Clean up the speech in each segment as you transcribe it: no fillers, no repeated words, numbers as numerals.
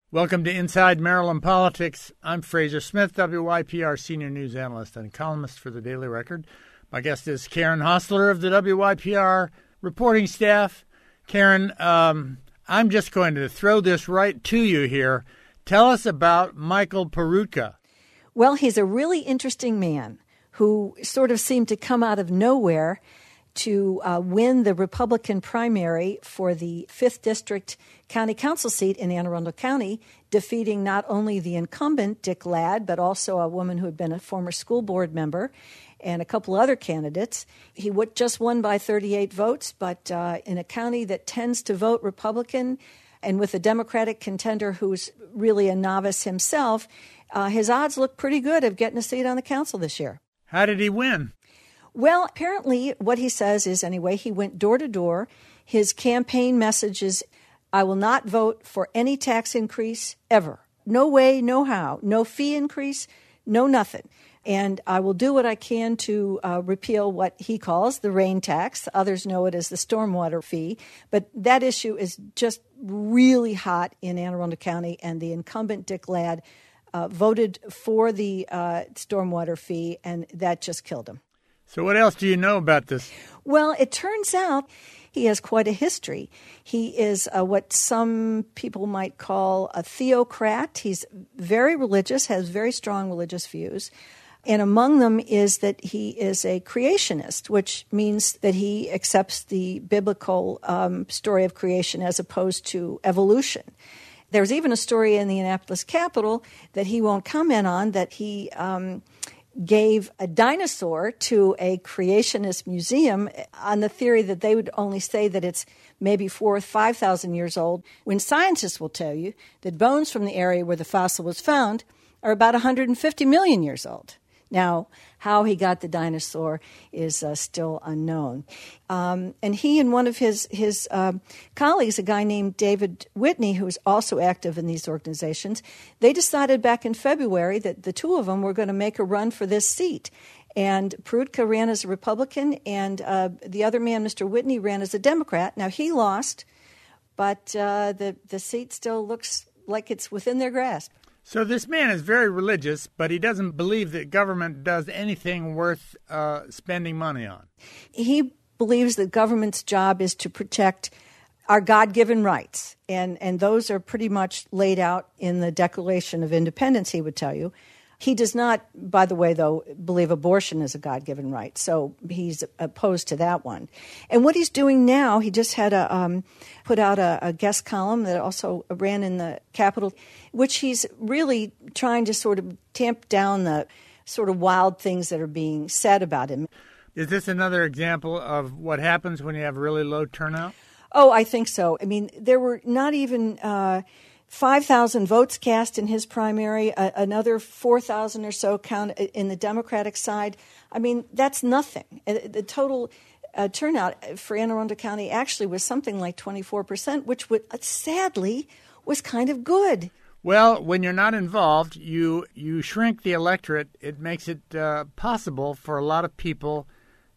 Welcome to Inside Maryland Politics. I'm Fraser Smith, WYPR senior news analyst and columnist for the Daily Record. My guest is Karen Hostler of the WYPR reporting staff. Karen, I'm just going to throw this right to you here. Tell us about Michael Peroutka. Well, he's a really interesting man who sort of seemed to come out of nowhere to win the Republican primary for the 5th District County Council seat in Anne Arundel County, defeating not only the incumbent, Dick Ladd, but also a woman who had been a former school board member and a couple other candidates. He just won by 38 votes, but in a county that tends to vote Republican and with a Democratic contender who's really a novice himself, his odds look pretty good of getting a seat on the council this year. How did he win? Well, apparently what he says is, anyway, he went door to door. His campaign message is, I will not vote for any tax increase ever. No way, no how. No fee increase, no nothing. And I will do what I can to repeal what he calls the rain tax. Others know it as the stormwater fee. But that issue is just really hot in Anne Arundel County, and the incumbent, Dick Ladd, voted for the stormwater fee, and that just killed him. So what else do you know about this? Well, it turns out he has quite a history. He is what some people might call a theocrat. He's very religious, has very strong religious views. And among them is that he is a creationist, which means that he accepts the biblical story of creation as opposed to evolution. There's even a story in the Annapolis Capitol that he won't comment on, that he gave a dinosaur to a creationist museum on the theory that they would only say that it's maybe 4,000 or 5,000 years old, when scientists will tell you that bones from the area where the fossil was found are about 150 million years old. Now, how he got the dinosaur is still unknown. And he and one of his colleagues, a guy named David Whitney, who's also active in these organizations, they decided back in February that the two of them were going to make a run for this seat. And Peroutka ran as a Republican, and the other man, Mr. Whitney, ran as a Democrat. Now, he lost, but the seat still looks like it's within their grasp. So this man is very religious, but he doesn't believe that government does anything worth spending money on. He believes that government's job is to protect our God-given rights, and those are pretty much laid out in the Declaration of Independence, he would tell you. He does not, by the way, though, believe abortion is a God-given right, so he's opposed to that one. And what he's doing now, he just had put out a guest column that also ran in the Capitol, which he's really trying to sort of tamp down the sort of wild things that are being said about him. Is this another example of what happens when you have really low turnout? Oh, I think so. I mean, there were not even 5,000 votes cast in his primary, another 4,000 or so count in the Democratic side. I mean, that's nothing. The total turnout for Anne Arundel County actually was something like 24%, which sadly was kind of good. Well, when you're not involved, you shrink the electorate. It makes it possible for a lot of people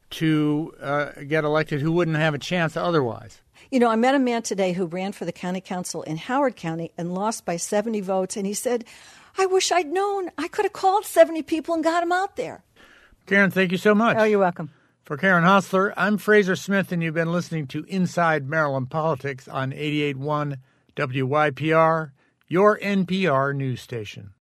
to get elected who wouldn't have a chance otherwise. You know, I met a man today who ran for the county council in Howard County and lost by 70 votes, and he said, I wish I'd known. I could have called 70 people and got them out there. Karen, thank you so much. Oh, you're welcome. For Karen Hostler, I'm Fraser Smith, and you've been listening to Inside Maryland Politics on 88.1 WYPR, your NPR news station.